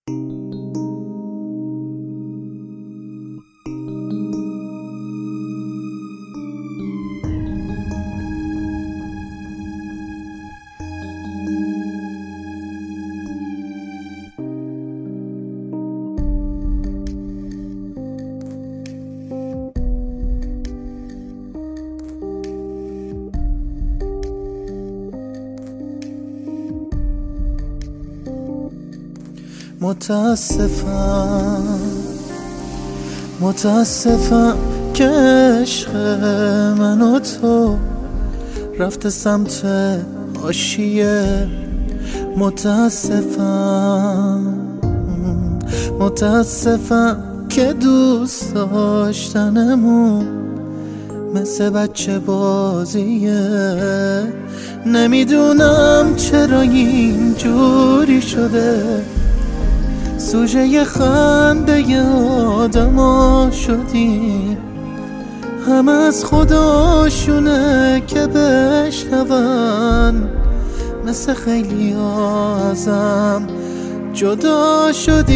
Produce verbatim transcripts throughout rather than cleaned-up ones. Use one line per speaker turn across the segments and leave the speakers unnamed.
متاسفم متاسفم که عشق من و تو رفته سمت حاشیه. متاسفم متاسفم که دوست داشتنمون مثل بچه بازیه. نمیدونم چرا اینجوری شده، سوژه خنده آدما شدیم. هم از خداشونه که بشنون مثل خیلی ازم جدا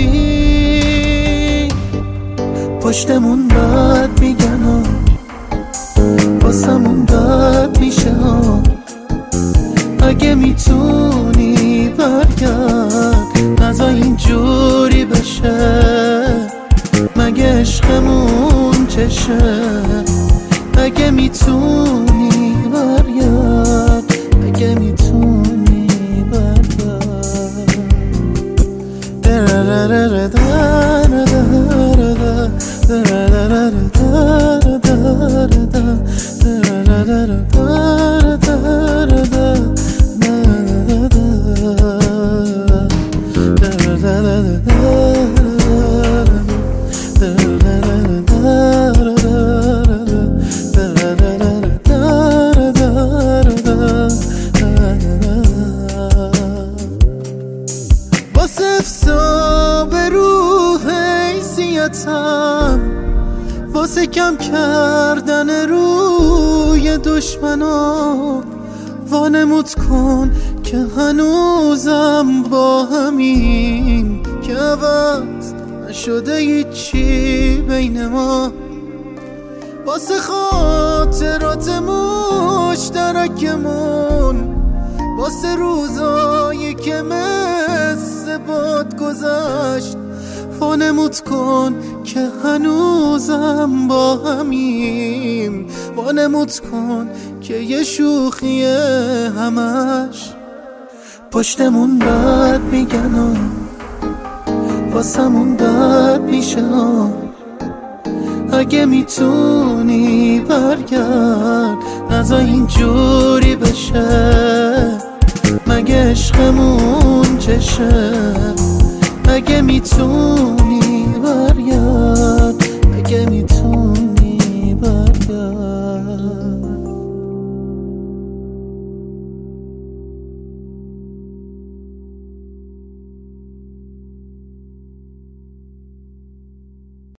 شدیم. پشتمون بد میگن و واسمون بد میشه ها. اگه میتونی برگرد نذار اینجوری بشه. مگه عشقمون چشه؟ اگه میتونی برگرد، اگه میتونی برگرد. واسه افساب روح حیثیتم، واسه کم کردن روی دشمنا، وانمود کن که هنوزم با همین که عوض نشده هیچی بین ما. واسه خاطرات مشترکمون، واسه روزایی که مثل باد گذشت، وانمود کن که هنوزم با همیم. وانمود کن که یه شوخیه همش. پشتمون بد میگن و واسمون بد میشه ها. اگه میتونی برگرد نذار اینجوری بشه. مگه عشقمون چشه؟ اگه میتونی برگرد، اگه میتونی